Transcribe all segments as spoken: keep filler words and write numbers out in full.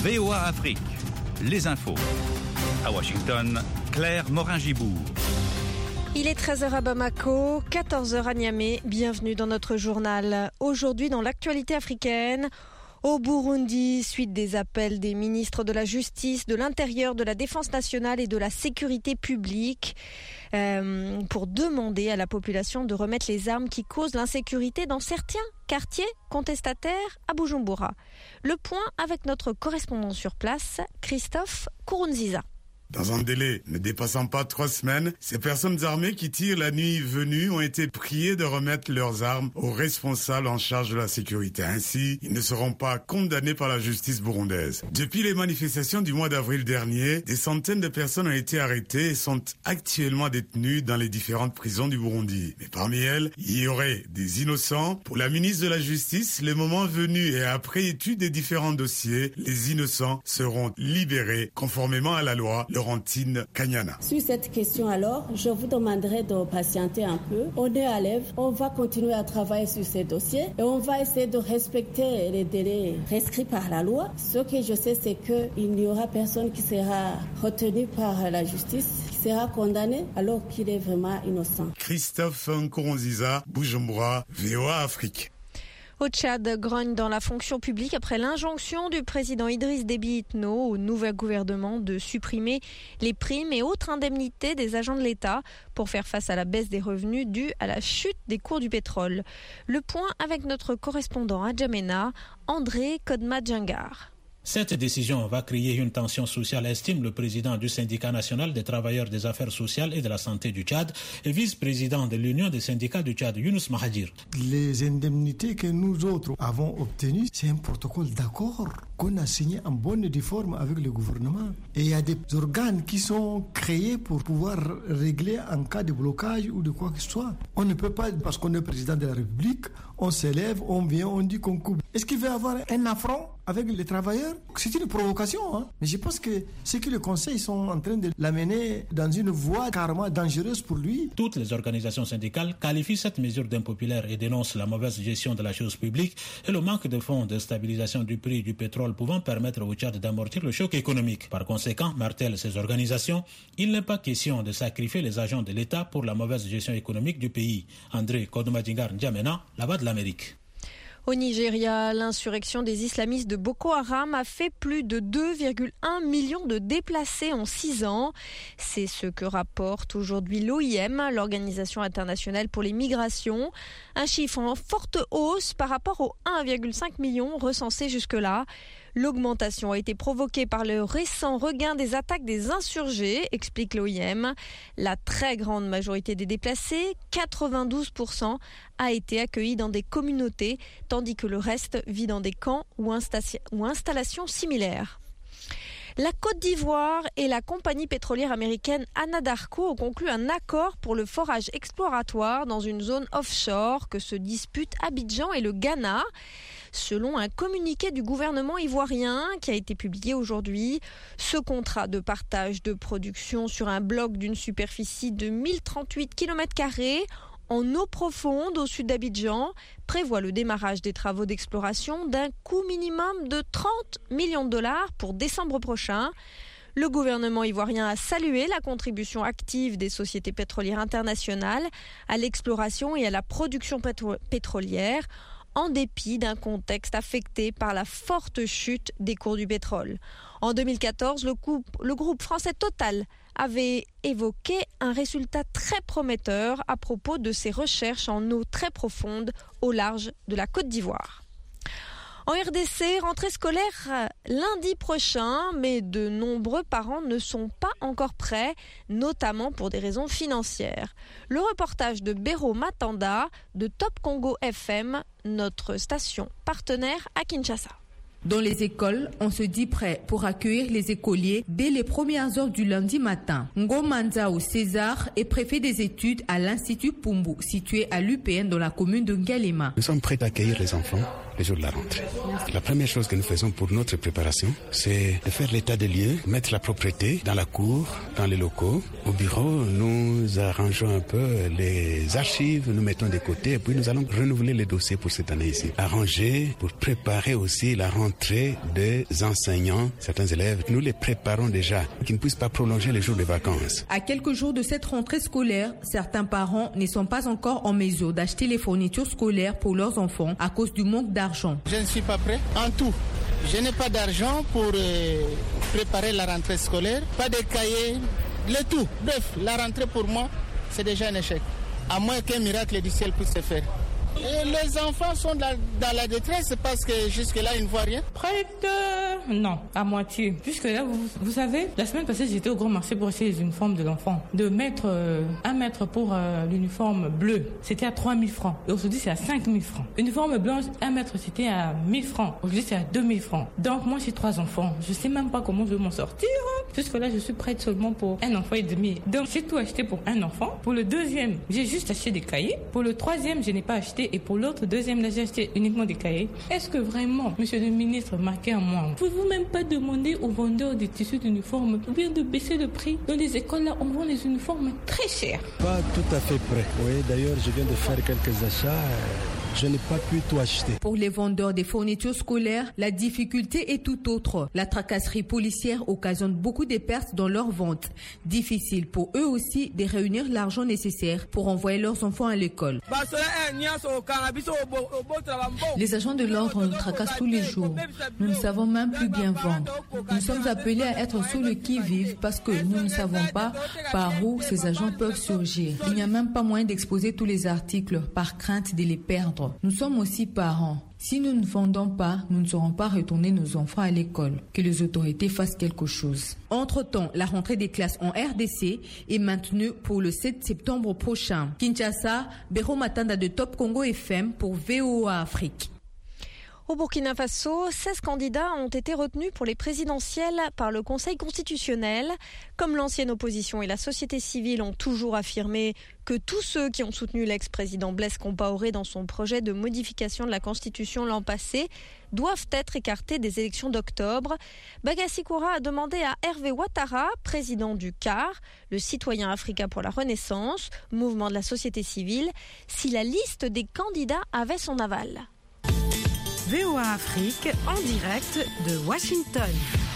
V O A Afrique, les infos. À Washington, Claire Morin-Gibourg. Il est treize heures à Bamako, quatorze heures à Niamey. Bienvenue dans notre journal. Aujourd'hui, dans l'actualité africaine, au Burundi, suite des appels des ministres de la Justice, de l'Intérieur, de la Défense nationale et de la Sécurité publique euh, pour demander à la population de remettre les armes qui causent l'insécurité dans certains quartiers contestataires à Bujumbura. Le point avec notre correspondant sur place, Christophe Kurunziza. Dans un délai ne dépassant pas trois semaines, ces personnes armées qui tirent la nuit venue ont été priées de remettre leurs armes aux responsables en charge de la sécurité. Ainsi, ils ne seront pas condamnés par la justice burundaise. Depuis les manifestations du mois d'avril dernier, des centaines de personnes ont été arrêtées et sont actuellement détenues dans les différentes prisons du Burundi. Mais parmi elles, il y aurait des innocents. Pour la ministre de la Justice, le moment venu et après étude des différents dossiers, les innocents seront libérés conformément à la loi. Laurentine Kanyana. Sur cette question alors, je vous demanderai de patienter un peu. On est à l'œuvre, on va continuer à travailler sur ces dossiers et on va essayer de respecter les délais prescrits par la loi. Ce que je sais, c'est qu'il n'y aura personne qui sera retenu par la justice, qui sera condamné alors qu'il est vraiment innocent. Christophe Kurunziza, Bujumbura, V O A Afrique. Au Tchad, grogne dans la fonction publique après l'injonction du président Idriss Déby Itno au nouvel gouvernement de supprimer les primes et autres indemnités des agents de l'État pour faire face à la baisse des revenus due à la chute des cours du pétrole. Le point avec notre correspondant à Djamena, André Kodma-Djangar. Cette décision va créer une tension sociale, estime le président du syndicat national des travailleurs des affaires sociales et de la santé du Tchad et vice-président de l'Union des syndicats du Tchad, Younous Mahadir. Les indemnités que nous autres avons obtenues, c'est un protocole d'accord qu'on a signé en bonne et due forme avec le gouvernement. Et il y a des organes qui sont créés pour pouvoir régler en cas de blocage ou de quoi que ce soit. On ne peut pas, parce qu'on est président de la République, on s'élève, on vient, on dit qu'on coupe. Est-ce qu'il va y avoir un affront avec les travailleurs? C'est une provocation, hein. Mais je pense que ceux qui le conseillent sont en train de l'amener dans une voie carrément dangereuse pour lui. Toutes les organisations syndicales qualifient cette mesure d'impopulaire et dénoncent la mauvaise gestion de la chose publique et le manque de fonds de stabilisation du prix du pétrole pouvant permettre au Tchad d'amortir le choc économique. Par conséquent, martèlent ces organisations, il n'est pas question de sacrifier les agents de l'État pour la mauvaise gestion économique du pays. André Kodma-Djangar N'Djamena, là-bas de l'Amérique. Au Nigeria, l'insurrection des islamistes de Boko Haram a fait plus de deux virgule un millions de déplacés en six ans. C'est ce que rapporte aujourd'hui l'O I M, l'Organisation internationale pour les migrations. Un chiffre en forte hausse par rapport aux un virgule cinq million recensés jusque-là. L'augmentation a été provoquée par le récent regain des attaques des insurgés, explique l'O I M. La très grande majorité des déplacés, quatre-vingt-douze pour cent, a été accueillie dans des communautés, tandis que le reste vit dans des camps ou, insta- ou installations similaires. La Côte d'Ivoire et la compagnie pétrolière américaine Anadarko ont conclu un accord pour le forage exploratoire dans une zone offshore que se disputent Abidjan et le Ghana. Selon un communiqué du gouvernement ivoirien qui a été publié aujourd'hui, ce contrat de partage de production sur un bloc d'une superficie de mille trente-huit kilomètres carrés en eau profonde au sud d'Abidjan prévoit le démarrage des travaux d'exploration d'un coût minimum de trente millions de dollars pour décembre prochain. Le gouvernement ivoirien a salué la contribution active des sociétés pétrolières internationales à l'exploration et à la production pétro- pétrolière, en dépit d'un contexte affecté par la forte chute des cours du pétrole. En deux mille quatorze, le, coup, le groupe français Total avait évoqué un résultat très prometteur à propos de ses recherches en eau très profonde au large de la Côte d'Ivoire. En R D C, rentrée scolaire lundi prochain, mais de nombreux parents ne sont pas encore prêts, notamment pour des raisons financières. Le reportage de Béro Matanda de Top Congo F M, notre station partenaire à Kinshasa. Dans les écoles, on se dit prêt pour accueillir les écoliers dès les premières heures du lundi matin. Ngomanzao César est préfet des études à l'Institut Pumbu, situé à l'U P N dans la commune de Ngalema. Nous sommes prêts à accueillir les enfants le jour de la rentrée. La première chose que nous faisons pour notre préparation, c'est de faire l'état des lieux, mettre la propreté dans la cour, dans les locaux. Au bureau, nous arrangeons un peu les archives, nous mettons de côté et puis nous allons renouveler les dossiers pour cette année ici. Arranger pour préparer aussi la rentrée des enseignants. Certains élèves, nous les préparons déjà, qu'ils ne puissent pas prolonger les jours de vacances. À quelques jours de cette rentrée scolaire, certains parents ne sont pas encore en mesure d'acheter les fournitures scolaires pour leurs enfants à cause du manque d'argent. Je ne suis pas prêt en tout. Je n'ai pas d'argent pour euh, préparer la rentrée scolaire, pas de cahiers, le tout. Bref, la rentrée pour moi, c'est déjà un échec. À moins qu'un miracle du ciel puisse se faire. Et les enfants sont dans, dans la détresse parce que jusque-là, ils ne voient rien. Prête, non, à moitié. Jusque-là, vous, vous savez, la semaine passée, j'étais au grand marché pour acheter les uniformes de l'enfant. De mettre euh, un mètre pour euh, l'uniforme bleu, c'était à trois mille francs. Et aujourd'hui, c'est à cinq mille francs. Uniforme blanche, un mètre, c'était à mille francs. Aujourd'hui, c'est à deux mille francs. Donc, moi, j'ai trois enfants. Je sais même pas comment je vais m'en sortir. Jusque-là, je suis prête seulement pour un enfant et demi. Donc, j'ai tout acheté pour un enfant. Pour le deuxième, j'ai juste acheté des cahiers. Pour le troisième, je n'ai pas acheté. Et pour l'autre, deuxième, là, j'ai acheté uniquement des cahiers. Est-ce que vraiment, monsieur le ministre, marquez à moi, ne pouvez-vous même pas demander aux vendeurs des tissus d'uniformes ou bien de baisser le prix? Dans les écoles, là, on vend les uniformes très chers. Pas tout à fait prêt. Oui, d'ailleurs, je viens de faire quelques achats. Je n'ai pas pu tout acheter. Pour les vendeurs des fournitures scolaires, la difficulté est tout autre. La tracasserie policière occasionne beaucoup de pertes dans leurs ventes. Difficile pour eux aussi de réunir l'argent nécessaire pour envoyer leurs enfants à l'école. Les agents de l'ordre nous tracassent tous les jours. Nous ne savons même plus bien vendre. Nous sommes appelés à être sur le qui-vive parce que nous ne savons pas par où ces agents peuvent surgir. Il n'y a même pas moyen d'exposer tous les articles par crainte de les perdre. Nous sommes aussi parents. Si nous ne vendons pas, nous ne saurons pas retourner nos enfants à l'école. Que les autorités fassent quelque chose. Entre-temps, la rentrée des classes en R D C est maintenue pour le sept septembre prochain. Kinshasa, Béro Matanda de Top Congo F M pour V O A Afrique. Au Burkina Faso, seize candidats ont été retenus pour les présidentielles par le Conseil constitutionnel. Comme l'ancienne opposition et la société civile ont toujours affirmé que tous ceux qui ont soutenu l'ex-président Blaise Compaoré dans son projet de modification de la Constitution l'an passé doivent être écartés des élections d'octobre, Bagassi Koura a demandé à Hervé Ouattara, président du C A R, le Citoyen Africain pour la Renaissance, mouvement de la société civile, si la liste des candidats avait son aval. V O A Afrique en direct de Washington.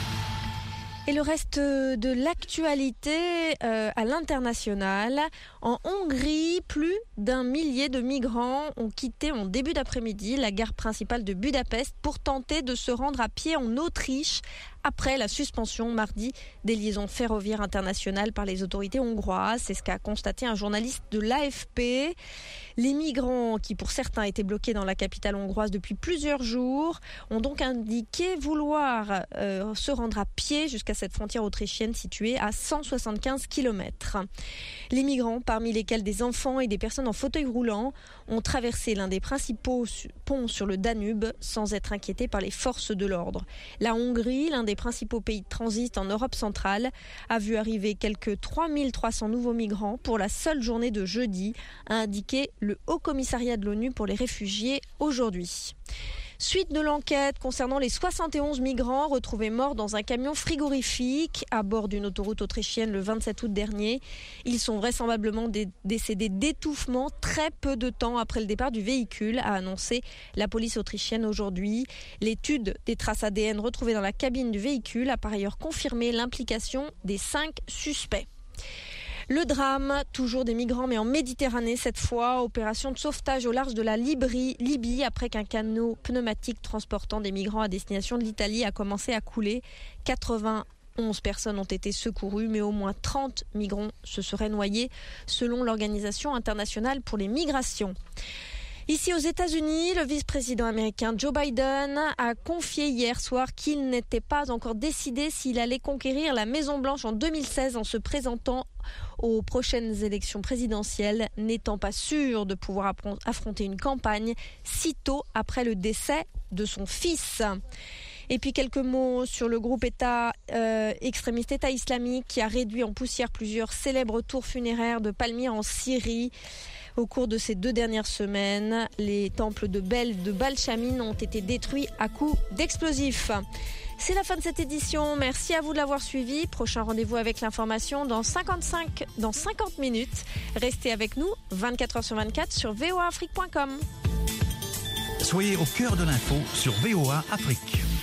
Et le reste de l'actualité euh, à l'international. En Hongrie, plus d'un millier de migrants ont quitté en début d'après-midi la gare principale de Budapest pour tenter de se rendre à pied en Autriche après la suspension mardi des liaisons ferroviaires internationales par les autorités hongroises. C'est ce qu'a constaté un journaliste de l'A F P. Les migrants, qui pour certains étaient bloqués dans la capitale hongroise depuis plusieurs jours, ont donc indiqué vouloir euh, se rendre à pied jusqu'à cette frontière autrichienne située à cent soixante-quinze kilomètres. Les migrants, parmi lesquels des enfants et des personnes en fauteuil roulant, ont traversé l'un des principaux ponts sur le Danube sans être inquiétés par les forces de l'ordre. La Hongrie, l'un des principaux pays de transit en Europe centrale, a vu arriver quelques trois mille trois cents nouveaux migrants pour la seule journée de jeudi, a indiqué le Haut Commissariat de l'ONU pour les réfugiés aujourd'hui. Suite de l'enquête concernant les soixante et onze migrants retrouvés morts dans un camion frigorifique à bord d'une autoroute autrichienne le vingt-sept août dernier. Ils sont vraisemblablement dé- décédés d'étouffement très peu de temps après le départ du véhicule, a annoncé la police autrichienne aujourd'hui. L'étude des traces A D N retrouvées dans la cabine du véhicule a par ailleurs confirmé l'implication des cinq suspects. Le drame, toujours des migrants, mais en Méditerranée cette fois. Opération de sauvetage au large de la Libye, Libye après qu'un canot pneumatique transportant des migrants à destination de l'Italie a commencé à couler. quatre-vingt-onze personnes ont été secourues, mais au moins trente migrants se seraient noyés, selon l'Organisation internationale pour les migrations. Ici aux États-Unis, le vice-président américain Joe Biden a confié hier soir qu'il n'était pas encore décidé s'il allait conquérir la Maison-Blanche en deux mille seize en se présentant aux prochaines élections présidentielles, n'étant pas sûr de pouvoir affronter une campagne si tôt après le décès de son fils. Et puis quelques mots sur le groupe État euh, extrémiste État islamique qui a réduit en poussière plusieurs célèbres tours funéraires de Palmyre en Syrie. Au cours de ces deux dernières semaines, les temples de Bel de Balchamine ont été détruits à coups d'explosifs. C'est la fin de cette édition. Merci à vous de l'avoir suivi. Prochain rendez-vous avec l'information dans cinquante-cinq, dans cinquante minutes. Restez avec nous vingt-quatre heures sur vingt-quatre sur v o a afrique point com. Soyez au cœur de l'info sur V O A Afrique.